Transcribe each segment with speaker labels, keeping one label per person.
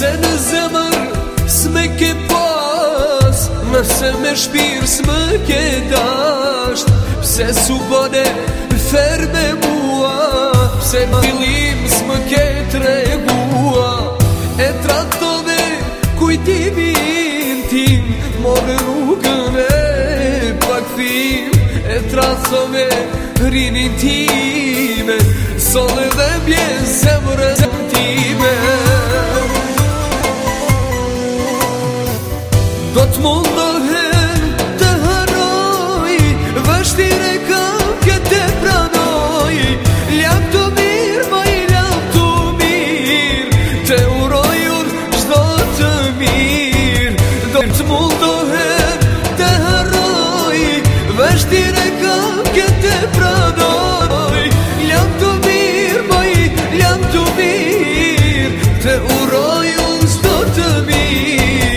Speaker 1: Se në zemër s'me ke pas, nëse me shpirë s'me ke dasht, pse s'u bane fer me mua, pse ma fillim s'me ke tregua, e tratove kujtimin tim, morë rrugën e pakthim, e tratove rinin time, sole dhe bjen zemrën time. Do t'mundohem të haroj, vështire kam këtë pranoj, ljam të mirë, ma i ljam të mirë, te uroj unë qdo të mirë. Do t'mundohem të haroj, vështire kam këtë pranoj, ljam të mirë, ma i ljam të mirë, te uroj unë qdo të mirë.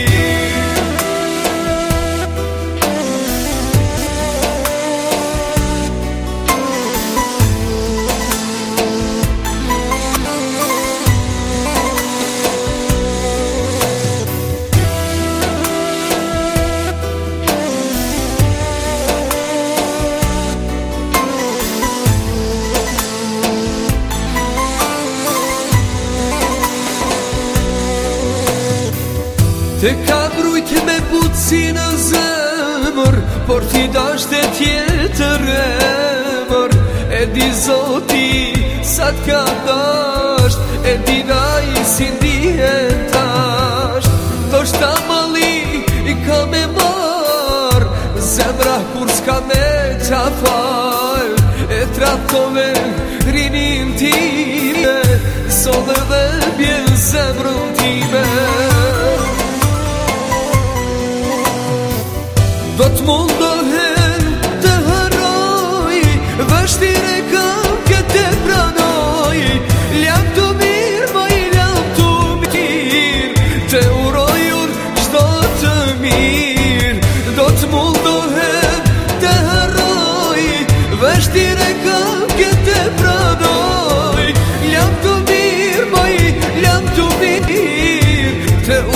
Speaker 1: Te ka brujt me butësi në zemër, por ti dasht e tjetër emër. E di Zoti sa t'ka dasht, e di naj si ndihen tasht. Do shta mali i ka me mar, zemra kur s'ka me qa fal, e tratove rinin time, sole dhe bjen zemrën time. Do t'mundohem të haroj, vështire kam këtë pranoj, ljam të mirë, ma i ljam të mirë, te uroj unë qdo të mirë. Do t'mundohem të haroj, vështire kam këtë pranoj, ljam të mirë, ma i ljam të mirë, te